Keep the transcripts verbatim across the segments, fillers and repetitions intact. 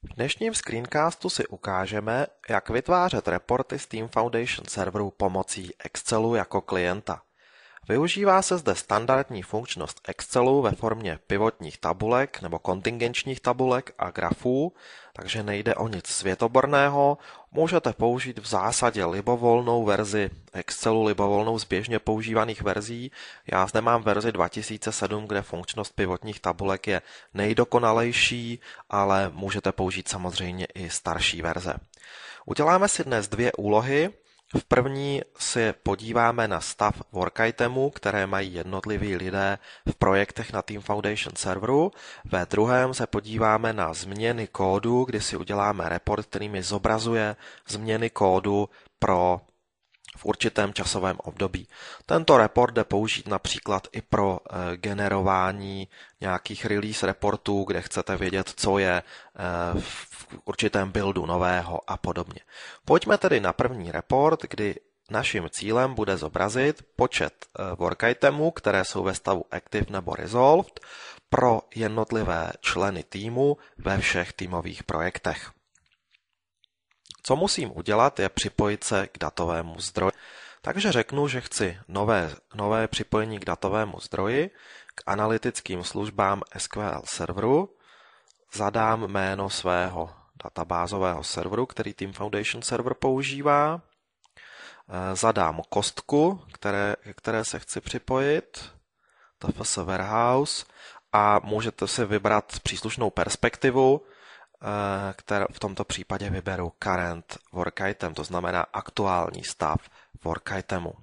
V dnešním screencastu si ukážeme, jak vytvářet reporty z Team Foundation serveru pomocí Excelu jako klienta. Využívá se zde standardní funkčnost Excelu ve formě pivotních tabulek nebo kontingenčních tabulek a grafů, takže nejde o nic světoborného. Můžete použít v zásadě libovolnou verzi Excelu, libovolnou z běžně používaných verzí. Já zde mám verzi dva tisíce sedm, kde funkčnost pivotních tabulek je nejdokonalejší, ale můžete použít samozřejmě i starší verze. Uděláme si dnes dvě úlohy. V první si podíváme na stav work itemů, které mají jednotliví lidé v projektech na Team Foundation serveru. Ve druhém se podíváme na změny kódu, kdy si uděláme report, který mi zobrazuje změny kódu pro v určitém časovém období. Tento report jde použít například i pro e, generování nějakých release reportů, kde chcete vědět, co je e, v určitém buildu nového a podobně. Pojďme tedy na první report, kdy naším cílem bude zobrazit počet e, work itemů, které jsou ve stavu active nebo resolved pro jednotlivé členy týmu ve všech týmových projektech. Co musím udělat, je připojit se k datovému zdroji. Takže řeknu, že chci nové, nové připojení k datovému zdroji, k analytickým službám S Q L serveru, zadám jméno svého databázového serveru, který Team Foundation server používá, zadám kostku, které, které se chci připojit, T F S warehouse, a můžete si vybrat příslušnou perspektivu, které v tomto případě vyberu current work item, to znamená aktuální stav work itemu.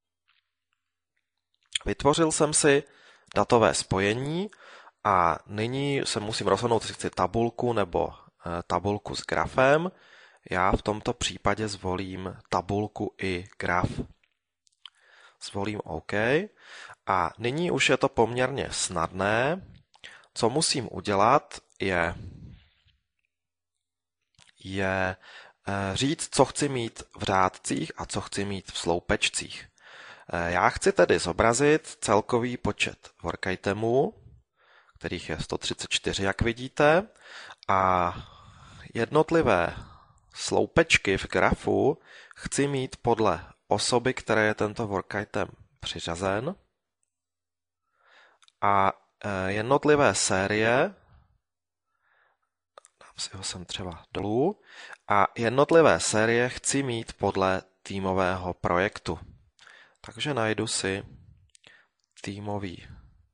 Vytvořil jsem si datové spojení a nyní se musím rozhodnout, jestli chci tabulku nebo tabulku s grafem. Já v tomto případě zvolím tabulku i graf. Zvolím OK a nyní už je to poměrně snadné. Co musím udělat, je je říct, co chci mít v řádcích a co chci mít v sloupečcích. Já chci tedy zobrazit celkový počet work itemů, kterých je sto třicet čtyři, jak vidíte, a jednotlivé sloupečky v grafu chci mít podle osoby, které je tento work item přiřazen, a jednotlivé série, si ho sem třeba dolů, a jednotlivé série chci mít podle týmového projektu. Takže najdu si týmový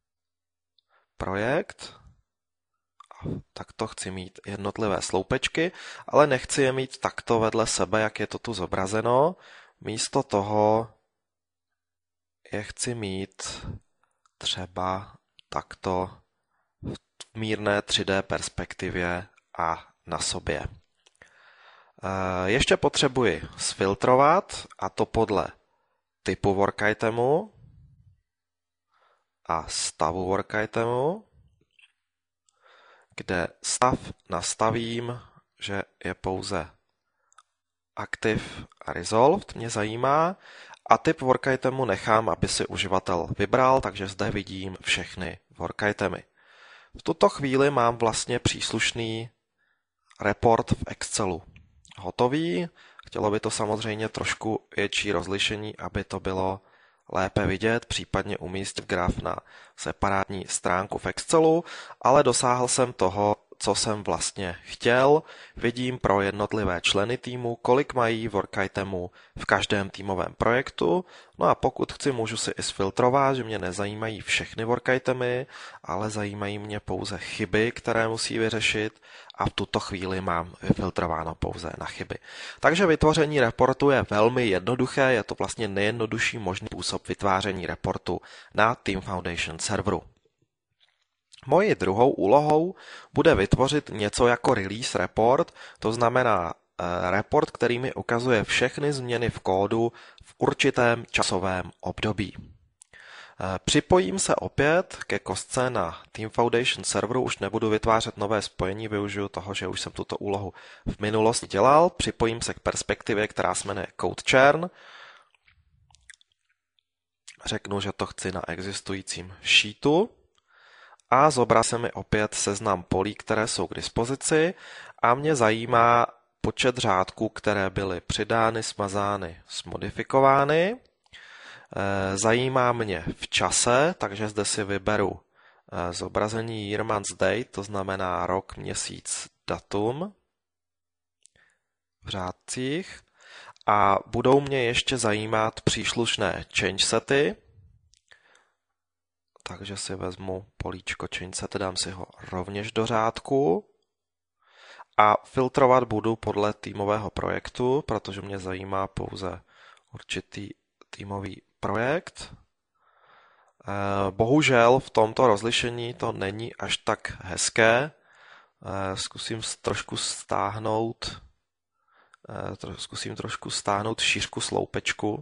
projekt a takto chci mít jednotlivé sloupečky, ale nechci je mít takto vedle sebe, jak je to tu zobrazeno. Místo toho je chci mít třeba takto v mírné tři dé perspektivě a na sobě. Ještě potřebuji sfiltrovat, a to podle typu work itemu a stavu work itemu, kde stav nastavím, že je pouze active a resolved, mě zajímá, a typ work itemu nechám, aby si uživatel vybral, takže zde vidím všechny work itemy. V tuto chvíli mám vlastně příslušný report v Excelu hotový. Chtělo by to samozřejmě trošku větší rozlišení, aby to bylo lépe vidět, případně umístit graf na separátní stránku v Excelu, ale dosáhl jsem toho, co jsem vlastně chtěl. Vidím pro jednotlivé členy týmu, kolik mají work itemů v každém týmovém projektu. No a pokud chci, můžu si i sfiltrovat, že mě nezajímají všechny work itemy, ale zajímají mě pouze chyby, které musí vyřešit, a v tuto chvíli mám vyfiltrováno pouze na chyby. Takže vytvoření reportu je velmi jednoduché, je to vlastně nejjednodušší možný způsob vytváření reportu na Team Foundation serveru. Mojí druhou úlohou bude vytvořit něco jako release report, to znamená report, který mi ukazuje všechny změny v kódu v určitém časovém období. Připojím se opět ke kostce na Team Foundation serveru, už nebudu vytvářet nové spojení, využiju toho, že už jsem tuto úlohu v minulosti dělal. Připojím se k perspektivě, která se jmenuje CodeChurn. Řeknu, že to chci na existujícím sheetu. A zobrazí se mi opět seznam polí, které jsou k dispozici, a mě zajímá počet řádků, které byly přidány, smazány, smodifikovány. Zajímá mě v čase, takže zde si vyberu zobrazení year, month, date, to znamená rok, měsíc, datum v řádcích. A budou mě ještě zajímat příslušné change sety, takže si vezmu políčko change set, dám si ho rovněž do řádku a filtrovat budu podle týmového projektu, protože mě zajímá pouze určitý týmový projekt. Bohužel v tomto rozlišení to není až tak hezké. Zkusím trošku stáhnout Zkusím trošku stáhnout šířku sloupečku.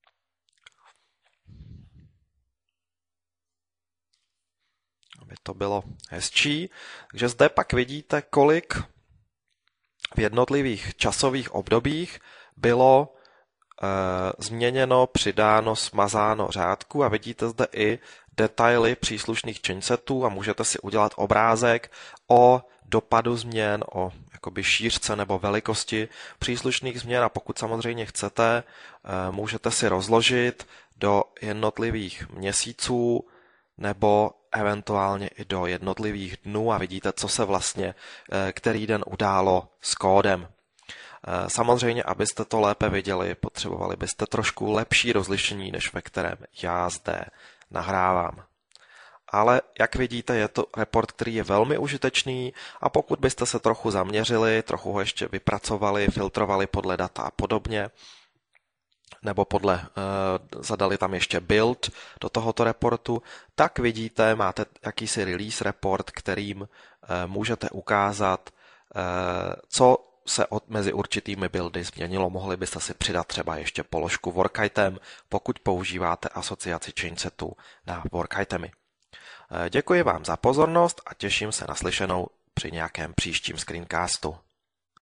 Aby to bylo hezčí. Takže zde pak vidíte, kolik v jednotlivých časových obdobích bylo e, změněno, přidáno, smazáno řádku a vidíte zde i detaily příslušných changesetů a můžete si udělat obrázek o dopadu změn, o jakoby šířce nebo velikosti příslušných změn a pokud samozřejmě chcete, můžete si rozložit do jednotlivých měsíců nebo eventuálně i do jednotlivých dnů a vidíte, co se vlastně který den událo s kódem. Samozřejmě, abyste to lépe viděli, potřebovali byste trošku lepší rozlišení, než ve kterém já zde nahrávám. Ale jak vidíte, je to report, který je velmi užitečný a pokud byste se trochu zaměřili, trochu ho ještě vypracovali, filtrovali podle data a podobně, nebo podle, uh, zadali tam ještě build do tohoto reportu, tak vidíte, máte jakýsi release report, kterým uh, můžete ukázat, uh, co se od, mezi určitými buildy změnilo. Mohli byste si přidat třeba ještě položku work item, pokud používáte asociaci changesetů na work itemy. Děkuji vám za pozornost a těším se na slyšenou při nějakém příštím screencastu.